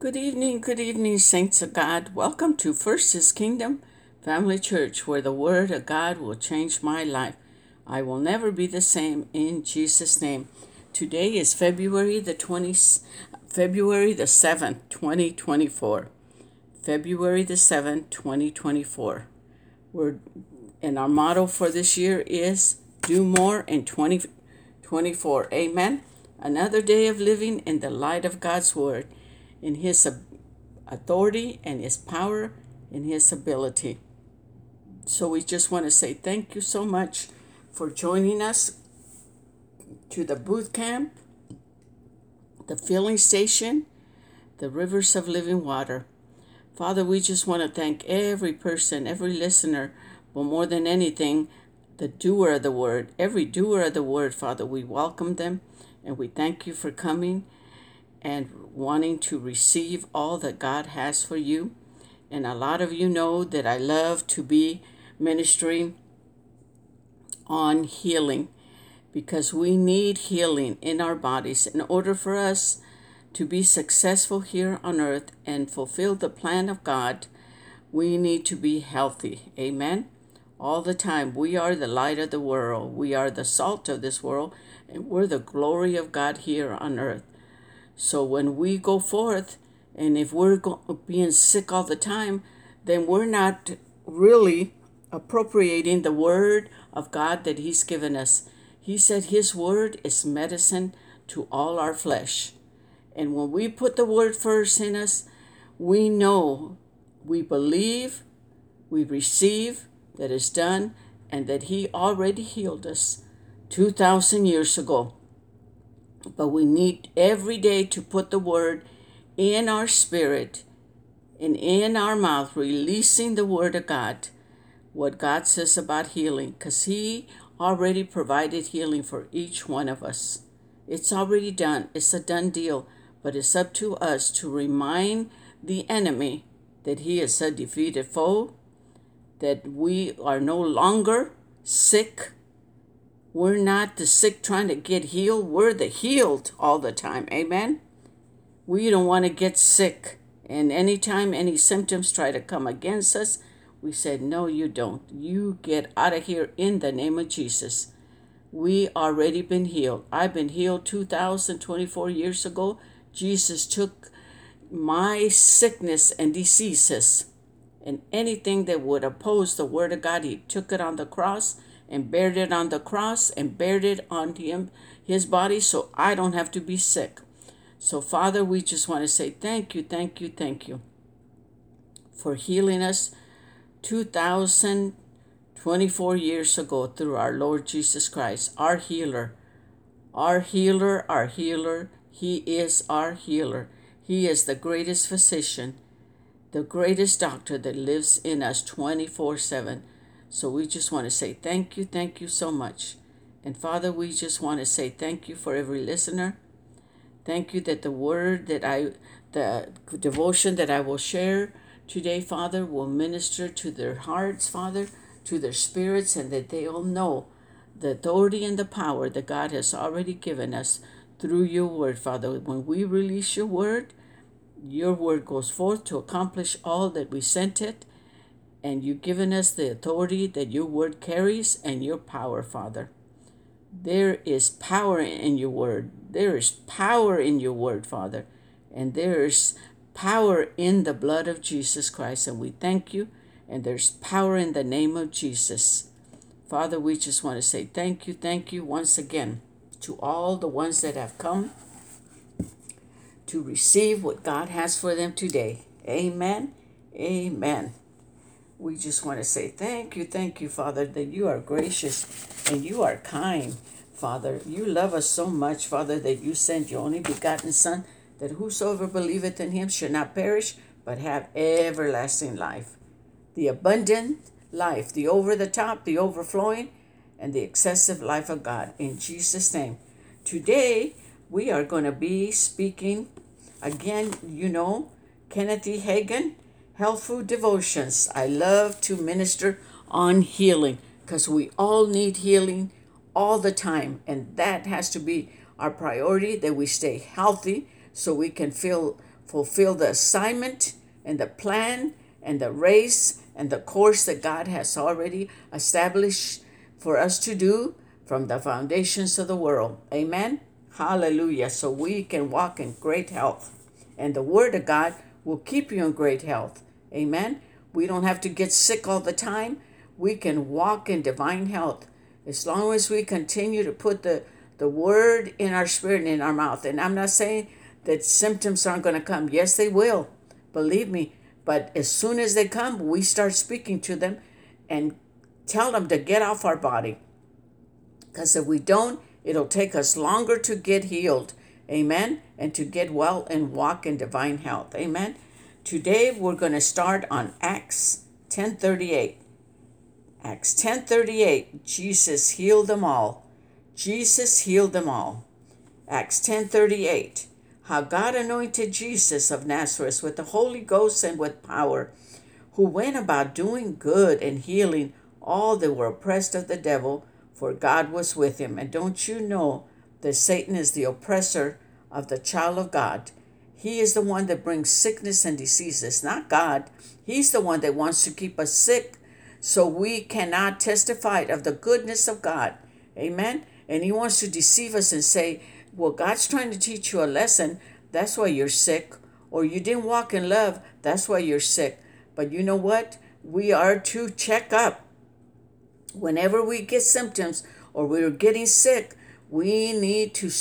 Good evening, saints of God. Welcome to First His Kingdom Family Church, where the Word of God will change my life. I will never be the same in Jesus' name. Today is February the 7th, 2024. February the 7th, 2024. And our motto for this year is do more in 2024. Amen. Another day of living in the light of God's Word, in His authority and His power and His ability. So we just want to say thank you so much for joining us to the boot camp, the filling station, the rivers of living water. Father, we just want to thank every person, every listener, but more than anything, the doer of the word, every doer of the word, Father, we welcome them and we thank you for coming and wanting to receive all that God has for you. And a lot of you know that I love to be ministering on healing, because we need healing in our bodies in order for us to be successful here on earth and fulfill the plan of God. We need to be healthy. Amen. All the time. We are the light of the world. We are the salt of this world, and we're the glory of God here on earth. So when we go forth, and if we're being sick all the time, then we're not really appropriating the word of God that He's given us. He said His word is medicine to all our flesh. And when we put the word first in us, we know, we believe, we receive that it's done, and that He already healed us 2,000 years ago. But we need every day to put the word in our spirit and in our mouth, releasing the word of God, what God says about healing, because He already provided healing for each one of us. It's already done. It's a done deal. But it's up to us to remind the enemy that he is a defeated foe, that we are no longer sick. We're not the sick trying to get healed. We're the healed all the time. Amen. We don't want to get sick. And anytime any symptoms try to come against us, we said, no, you don't. You get out of here in the name of Jesus. We already been healed. I've been healed 2,024 years ago. Jesus took my sickness and diseases and anything that would oppose the word of God. He took it on the cross and bared it on the cross and bared it on His body, so I don't have to be sick. So Father, we just want to say thank you for healing us 2,024 years ago through our Lord Jesus Christ, our healer. Our healer, our healer. He is our healer. He is the greatest physician, the greatest doctor that lives in us 24/7. So we just want to say thank you so much. And Father, we just want to say thank you for every listener. Thank you that the devotion that I will share today, Father, will minister to their hearts, Father, to their spirits, and that they all know the authority and the power that God has already given us through your word, Father. When we release your word goes forth to accomplish all that we sent it. And you've given us the authority that your word carries and your power, Father. There is power in your word. There is power in your word, Father. And there is power in the blood of Jesus Christ. And we thank you. And there's power in the name of Jesus. Father, we just want to say thank you once again to all the ones that have come to receive what God has for them today. Amen. Amen. We just want to say thank you, Father, that you are gracious and you are kind, Father. You love us so much, Father, that you sent your only begotten Son, that whosoever believeth in Him should not perish, but have everlasting life. The abundant life, the over the top, the overflowing, and the excessive life of God. In Jesus' name. Today, we are going to be speaking, again, Kenneth E. Hagin, Health Food Devotions. I love to minister on healing because we all need healing all the time. And that has to be our priority, that we stay healthy so we can fulfill the assignment and the plan and the race and the course that God has already established for us to do from the foundations of the world. Amen. Hallelujah. So we can walk in great health. And the Word of God will keep you in great health. Amen. We don't have to get sick all the time. We can walk in divine health as long as we continue to put the Word in our spirit and in our mouth. And I'm not saying that symptoms aren't going to come. Yes, they will. Believe me. But as soon as they come, we start speaking to them and tell them to get off our body. Because if we don't, it'll take us longer to get healed. Amen. And to get well and walk in divine health. Amen. Today we're going to start on Acts 10:38. Acts 10:38. Jesus healed them all. Jesus healed them all. Acts 10:38. How God anointed Jesus of Nazareth with the Holy Ghost and with power, who went about doing good and healing all that were oppressed of the devil, for God was with him. And don't you know that Satan is the oppressor of the child of God? He is the one that brings sickness and diseases, not God. He's the one that wants to keep us sick so we cannot testify of the goodness of God. Amen. And he wants to deceive us and say, well, God's trying to teach you a lesson. That's why you're sick. Or you didn't walk in love. That's why you're sick. But you know what? We are to check up. Whenever we get symptoms or we're getting sick, we need to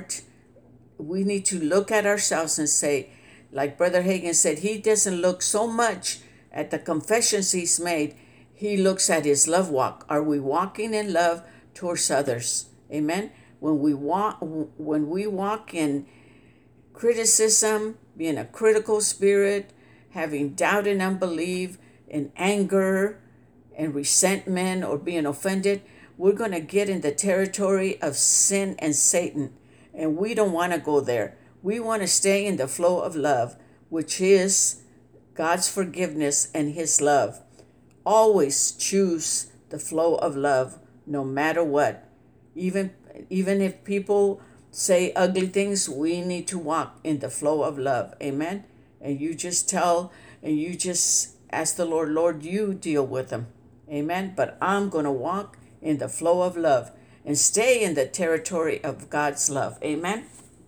look at ourselves and say, like Brother Hagin said, he doesn't look so much at the confessions he's made. He looks at his love walk. Are we walking in love towards others? Amen. When we walk in criticism, being a critical spirit, having doubt and unbelief, and anger and resentment or being offended, we're going to get in the territory of sin and Satan. And we don't want to go there. We want to stay in the flow of love, which is God's forgiveness and his love. Always choose the flow of love, no matter what. Even if people say ugly things, we need to walk in the flow of love. Amen. And you just ask the Lord, Lord, you deal with them. Amen. But I'm going to walk in the flow of love and stay in the territory of God's love. Amen.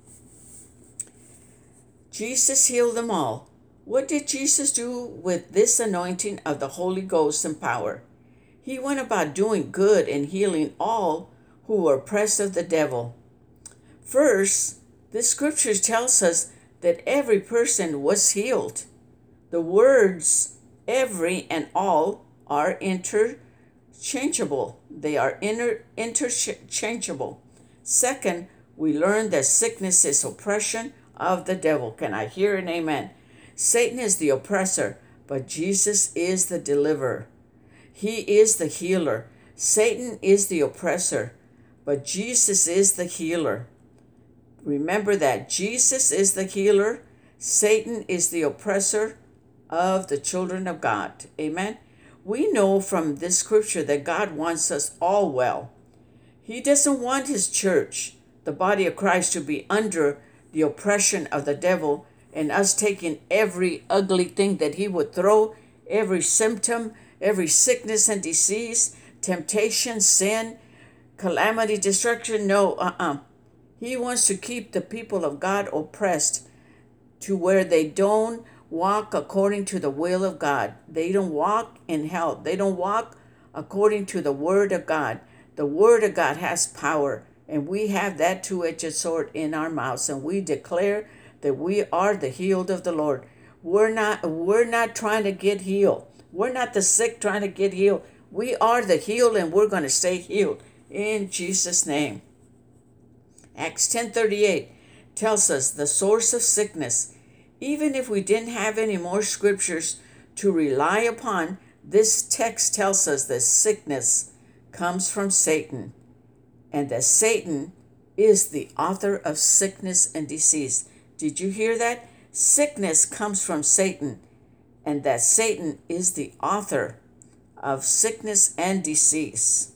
Jesus healed them all. What did Jesus do with this anointing of the Holy Ghost and power? He went about doing good and healing all who were oppressed of the devil. First, the scripture tells us that every person was healed. The words every and all are interchangeable. They are interchangeable. Second, we learn that sickness is oppression of the devil. Can I hear an amen? Satan is the oppressor, but Jesus is the deliverer. He is the healer. Satan is the oppressor, but Jesus is the healer. Remember that Jesus is the healer. Satan is the oppressor of the children of God. Amen. We know from this scripture that God wants us all well. He doesn't want his church, the body of Christ, to be under the oppression of the devil and us taking every ugly thing that he would throw, every symptom, every sickness and disease, temptation, sin, calamity, destruction. No, He wants to keep the people of God oppressed to where they don't walk according to the will of God. They don't walk in health. They don't walk according to the word of God. The word of God has power, and we have that two-edged sword in our mouths, and we declare that we are the healed of the Lord. We're not trying to get healed. We're not the sick trying to get healed. We are the healed, and we're going to stay healed in Jesus' name. Acts 10:38 tells us the source of sickness. Even if we didn't have any more scriptures to rely upon, this text tells us that sickness comes from Satan, and that Satan is the author of sickness and disease. Did you hear that? Sickness comes from Satan, and that Satan is the author of sickness and disease.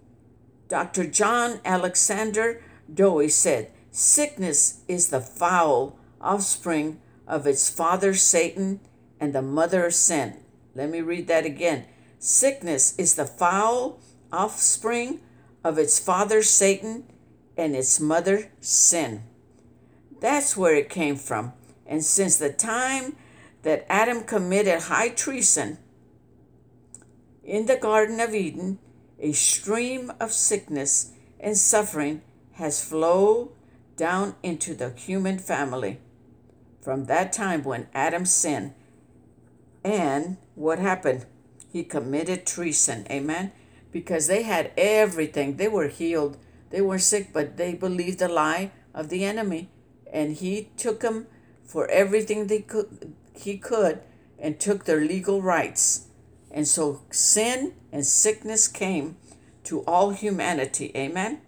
Dr. John Alexander Dowie said, sickness is the foul offspring of its father Satan and the mother of sin. Let me read that again. Sickness is the foul offspring of its father Satan and its mother sin. That's where it came from. And since the time that Adam committed high treason in the Garden of Eden, a stream of sickness and suffering has flowed down into the human family from that time when Adam sinned. And what happened? He committed treason. Amen. Because they had everything. They were healed. They were sick, but they believed the lie of the enemy. And he took them for everything he could and took their legal rights. And so sin and sickness came to all humanity. Amen.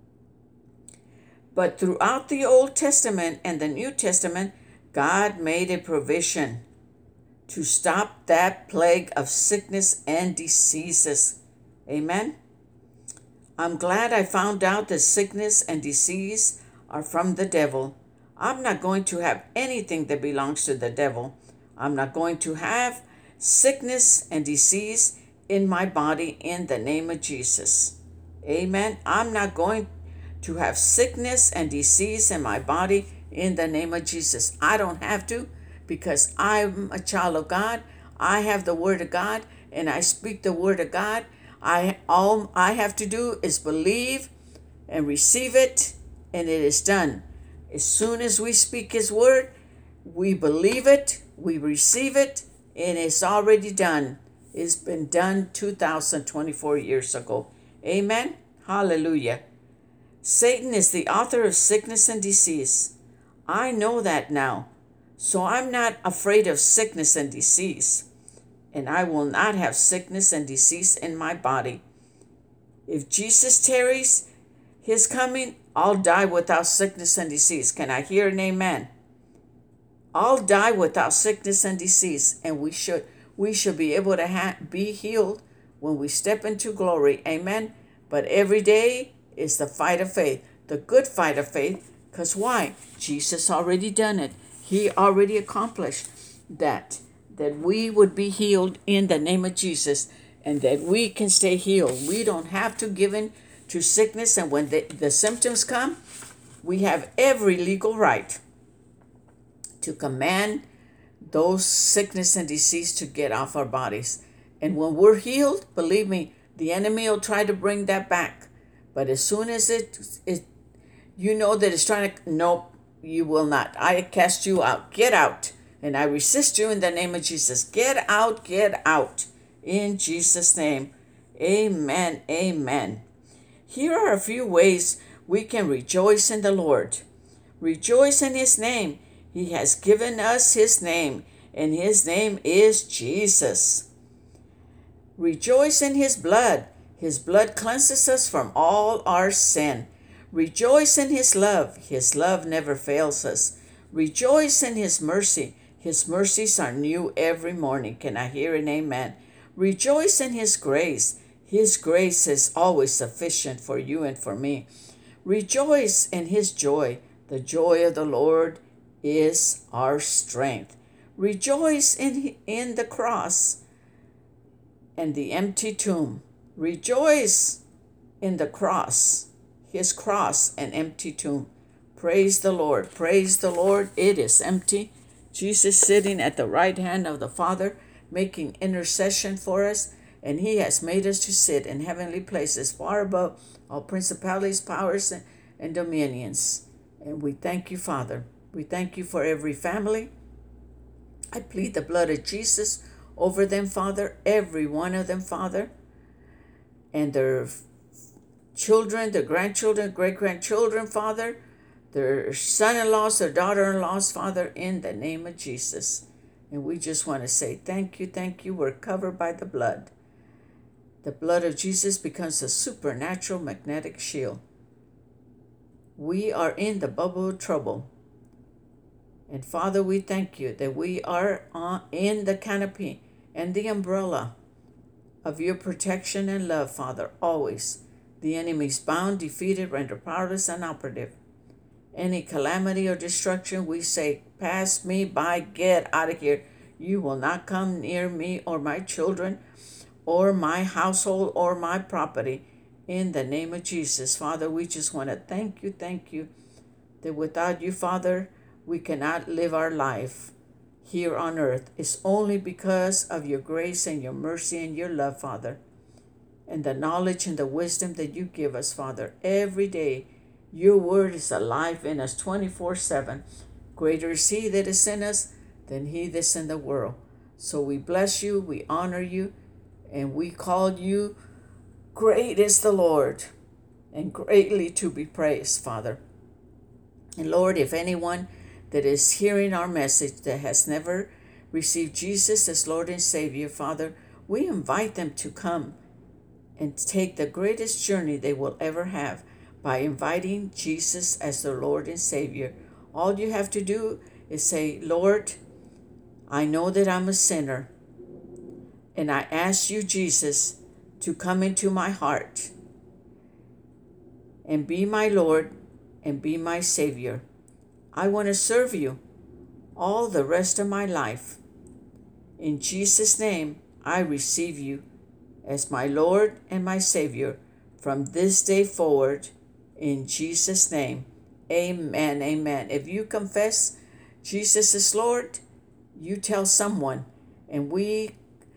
But throughout the Old Testament and the New Testament, God made a provision to stop that plague of sickness and diseases. Amen. I'm glad I found out that sickness and disease are from the devil. I'm not going to have anything that belongs to the devil. I'm not going to have sickness and disease in my body in the name of Jesus. Amen. I'm not going to have sickness and disease in my body in the name of Jesus. I don't have to, because I'm a child of God. I have the word of God and I speak the word of God. All I have to do is believe and receive it, and it is done. As soon as we speak his word, we believe it, we receive it, and it's already done. It's been done 2024 years ago. Amen. Hallelujah. Satan is the author of sickness and disease. I know that now. So I'm not afraid of sickness and disease. And I will not have sickness and disease in my body. If Jesus tarries his coming, I'll die without sickness and disease. Can I hear an amen? I'll die without sickness and disease. And we should be able to be healed when we step into glory. Amen. But every day is the fight of faith, the good fight of faith. Because why? Jesus already done it. He already accomplished that we would be healed in the name of Jesus, and that we can stay healed. We don't have to give in to sickness, and when the symptoms come, we have every legal right to command those sickness and disease to get off our bodies. And when we're healed, believe me, the enemy will try to bring that back. But as soon as it you know that it's trying to, nope, you will not. I cast you out. Get out. And I resist you in the name of Jesus. Get out, get out. In Jesus' name. Amen, amen. Here are a few ways we can rejoice in the Lord. Rejoice in his name. He has given us his name, and his name is Jesus. Rejoice in his blood. His blood cleanses us from all our sin. Rejoice in his love. His love never fails us. Rejoice in his mercy. His mercies are new every morning. Can I hear an amen? Rejoice in his grace. His grace is always sufficient for you and for me. Rejoice in his joy. The joy of the Lord is our strength. Rejoice in the cross and the empty tomb. Rejoice in the cross, his cross and empty tomb. Praise the Lord. Praise the Lord. It is empty. Jesus sitting at the right hand of the Father, making intercession for us, and he has made us to sit in heavenly places far above all principalities, powers, and dominions. And we thank you, Father. We thank you for every family. I plead the blood of Jesus over them, Father, every one of them, Father, and their children, their grandchildren, great-grandchildren, Father, their son-in-laws, their daughter-in-laws, Father, in the name of Jesus. And we just want to say thank you, thank you. We're covered by the blood. The blood of Jesus becomes a supernatural magnetic shield. We are in the bubble of trouble. And Father, we thank you that we are in the canopy and the umbrella of your protection and love, Father, always. The enemy's bound, defeated, rendered powerless, and operative. any calamity or destruction, we say, pass me by, get out of here. You will not come near me or my children or my household or my property. In the name of Jesus, Father, we just want to thank you, that without you, Father, we cannot live our life here on earth. It's only because of your grace and your mercy and your love, Father, and the knowledge and the wisdom that you give us, Father, every day. Your word is alive in us 24/7. Greater is he that is in us than he that's in the world. So we bless you, we honor you, and we call you great is the Lord and greatly to be praised, Father. And Lord, if anyone that is hearing our message that has never received Jesus as Lord and Savior, Father, we invite them to come and take the greatest journey they will ever have by inviting Jesus as their Lord and Savior. All you have to do is say, Lord, I know that I'm a sinner, and I ask you, Jesus, to come into my heart and be my Lord and be my Savior. I want to serve you all the rest of my life. In Jesus' name, I receive you as my Lord and my Savior from this day forward. In Jesus' name, amen, amen. If you confess Jesus is Lord, you tell someone, and we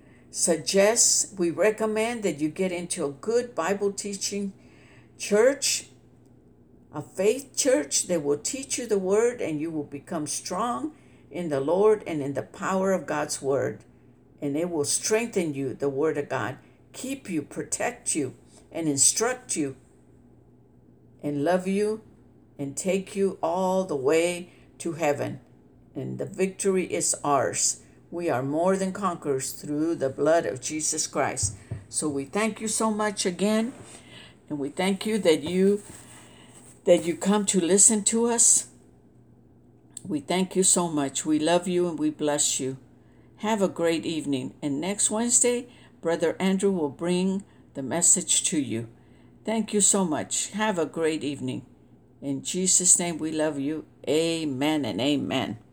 recommend that you get into a good Bible teaching church, a faith church that will teach you the word, and you will become strong in the Lord and in the power of God's word. And it will strengthen you, the word of God, keep you, protect you, and instruct you, and love you, and take you all the way to heaven. And the victory is ours. We are more than conquerors through the blood of Jesus Christ. So we thank you so much again, and we thank you that you come to listen to us. We thank you so much. We love you and we bless you. Have a great evening. And next Wednesday, Brother Andrew will bring the message to you. Thank you so much. Have a great evening. In Jesus' name we love you. Amen and amen.